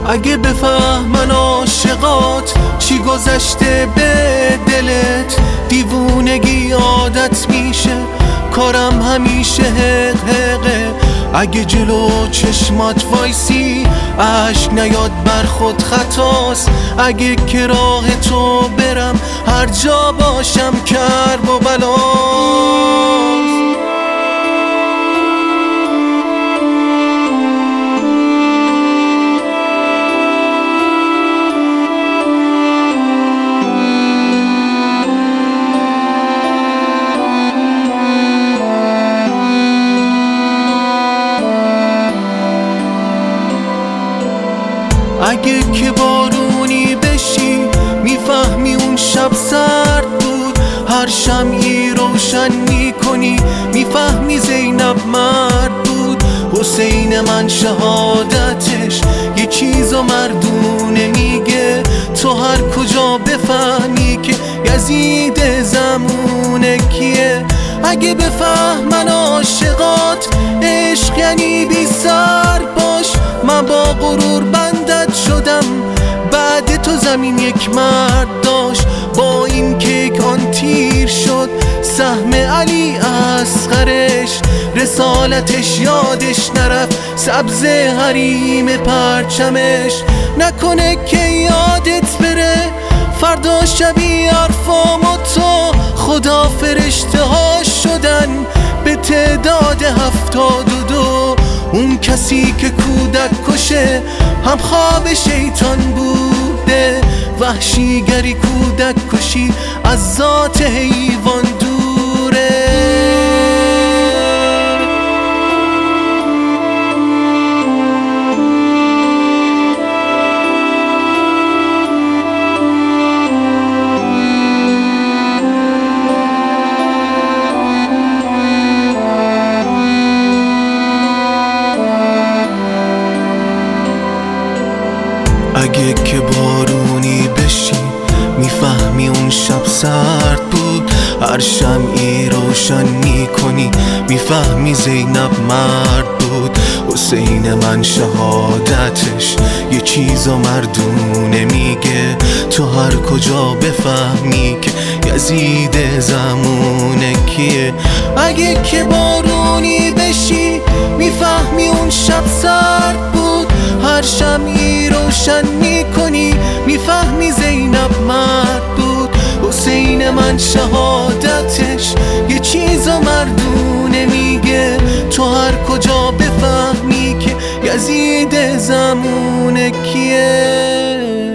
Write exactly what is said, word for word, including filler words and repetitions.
اگه بفهمن عاشقات چی گذشته به دلت، دیوونگی عادت میشه، کارم همیشه حق حقه. اگه جلو چشمات وایسی عشق نیاد بر خود خطاست، اگه که راه تو برم هر جا باشم کرب و بلاست. اگه که بارونی بشی میفهمی اون شب سرد بود، هر شمعی روشن میکنی میفهمی زینب مرد بود. حسین من شهادتش یه چیزو مردونه میگه، تو هر کجا بفهمی که یزید زمونه کیه. اگه بفهمن عاشقات عشق یعنی بی سر باش، من با غرور بندت شدم، بعد تو زمین یک مرد داشت. با این که آن تیر شد سهم علی اصغرش، رسالتش یادش نرفت سبز حریم پرچمش. نکنه که یادت بره فردا شبی عرفام و تو، خدا فرشته ها شدن به تعداد هفتاد و دو. اون کسی که کودک کشه هم خواب شیطان بوده، وحشیگری کودک کشی از ذات حیوان دوره. اگه که بارونی بشی میفهمی اون شب سرد بود، هر شمعی روشن میکنی میفهمی زینب مرد بود. حسین من شهادتش یه چیزو مردونه میگه، تو هر کجا بفهمی که یزید زمونه کیه. اگه که بارونی بشی میفهمی اون شب سرد بود، هر شمعی روشن میکنی میفهمی زینب مرد بود. حسین من شهادتش یه چیزو مردونه میگه، تو هر کجا بفهمی که یزید زمونه کیه.